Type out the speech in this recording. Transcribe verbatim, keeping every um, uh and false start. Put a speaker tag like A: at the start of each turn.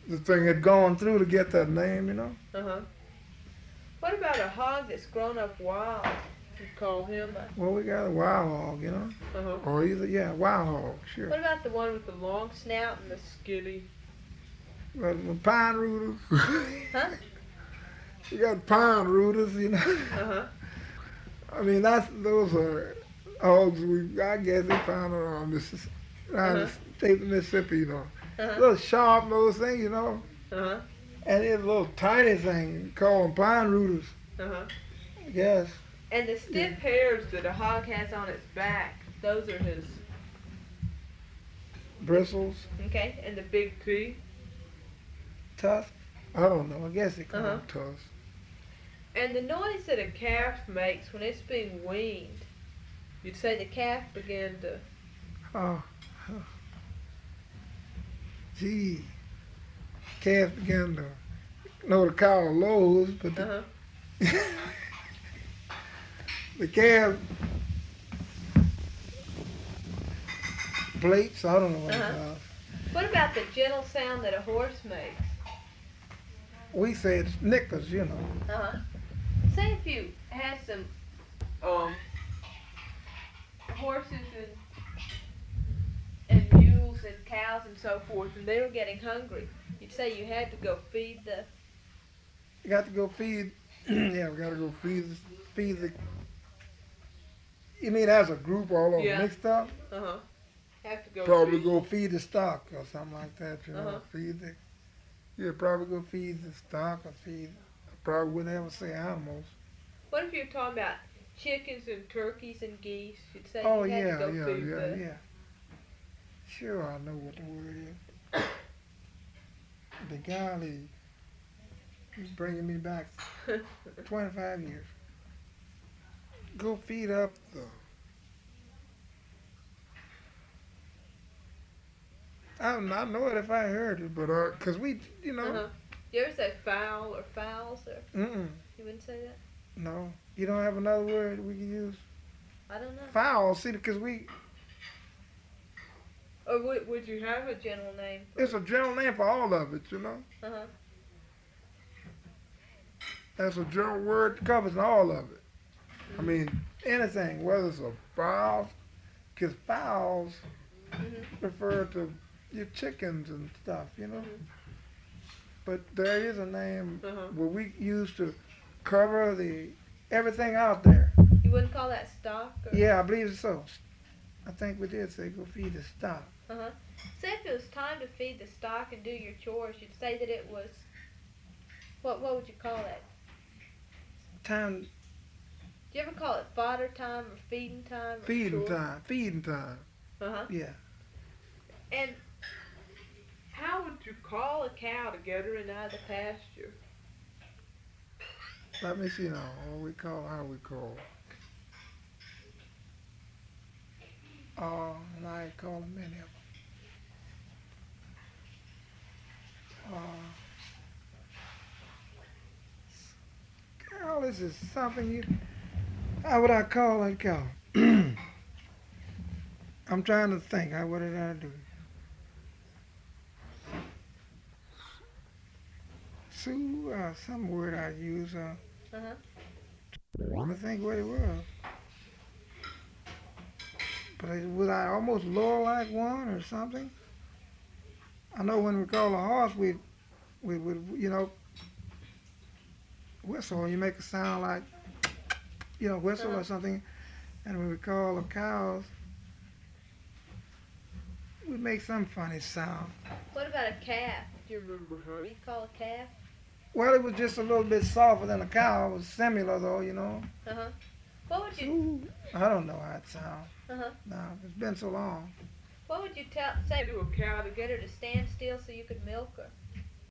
A: the thing had gone through to get that name, you know.
B: Uh huh. What about a hog that's grown up wild? You call him a...
A: Well, we got a wild hog, you know.
B: Uh-huh.
A: Or either, yeah, wild hog, sure.
B: What about the one with the long snout and the skinny?
A: Well, the pine rooters.
B: Huh?
A: You got pine rooters, you know.
B: Uh-huh.
A: I mean, that's those are hogs we, I guess, we found around Mississippi, around
B: Uh-huh.
A: the state of Mississippi, you know.
B: Uh-huh.
A: Little sharp nose thing, you know.
B: Uh-huh.
A: And it's a little tiny thing called pine rooters,
B: Uh-huh.
A: I guess.
B: And the stiff hairs that a hog has on its back, those are his,
A: Bristles,
B: okay? And the big teeth.
A: tusk. I don't know. I guess they call
B: Uh-huh.
A: them tusks.
B: And the noise that a calf makes when it's being weaned, you'd say the calf began to...
A: Oh, oh. Gee. Calves began to know the cow lows, but the,
B: Uh-huh.
A: the calf plates, I don't know what
B: Uh-huh.
A: it's called.
B: What about the gentle sound that a horse makes?
A: We say it's knickers, you know.
B: Uh-huh. Say if you had some um horses and and mules and cows and so forth, and they were getting hungry, you'd say you had to go feed the...
A: You got to go feed, yeah, we got to go feed, the- feed the, you mean as a group all over
B: Yeah.
A: mixed up?
B: Uh-huh. Have to go
A: Probably
B: feed.
A: go feed the stock or something like that, you know,
B: Uh-huh.
A: feed the, yeah, probably go feed the stock or feed, probably wouldn't ever say animals.
B: What if you're talking about chickens and turkeys and geese? You'd say
A: Oh,
B: you had
A: yeah,
B: to go
A: yeah,
B: feed
A: yeah,
B: the...
A: yeah. Sure, I know what the word is. The golly, he's bringing me back twenty-five years. Go feed up the... I don't I know it if I heard it, but, uh, cause we, you know,
B: Uh-huh. You ever say fowl or fowls or...
A: mm-mm,
B: You wouldn't say that?
A: no. You don't have another word we can use?
B: I don't know.
A: Fowl, see, because we,
B: Or would, would you have a general name? For
A: it's a general name for all of it, you know?
B: Uh-huh.
A: That's a general word that covers all of it. I mean, anything, whether it's a fowl, because fowls
B: Mhm.
A: refer to your chickens and stuff, you know?
B: Mhm.
A: But there is a name
B: Uh-huh.
A: where we use to cover the everything out there.
B: You wouldn't call that stock? Or?
A: Yeah, I believe so. I think we did say go feed the stock.
B: Uh-huh. Say if it was time to feed the stock and do your chores, you'd say that it was... What What would you call that?
A: Time,
B: Do you ever call it fodder time or feeding time? Or
A: feeding
B: chore?
A: time, feeding time.
B: Uh-huh.
A: Yeah.
B: And how would you call a cow to get her in out of the pasture?
A: Let me see now. What we call, how we call. Uh, and I call them many of them. Uh, girl, this is something you, how would I call that cow? I'm trying to think. How, what did I do? Sue, uh, some word I use. Uh,
B: Uh-huh.
A: I'm to think what it was. But it, was I almost lower like one or something? I know when we call a horse, we, we would, you know, whistle. You make a sound like, you know, whistle
B: Uh-huh.
A: or something. And when we call the cows, we make some funny sound.
B: What about a calf? Do you remember her? You call a calf?
A: Well, it was just a little bit softer than a cow. It was similar though, you know.
B: Uh-huh. What would you...
A: Ooh, I don't know how it sounds.
B: Uh-huh.
A: No, it's been so long.
B: What would you tell, say to a cow to get her to stand still so you could milk her?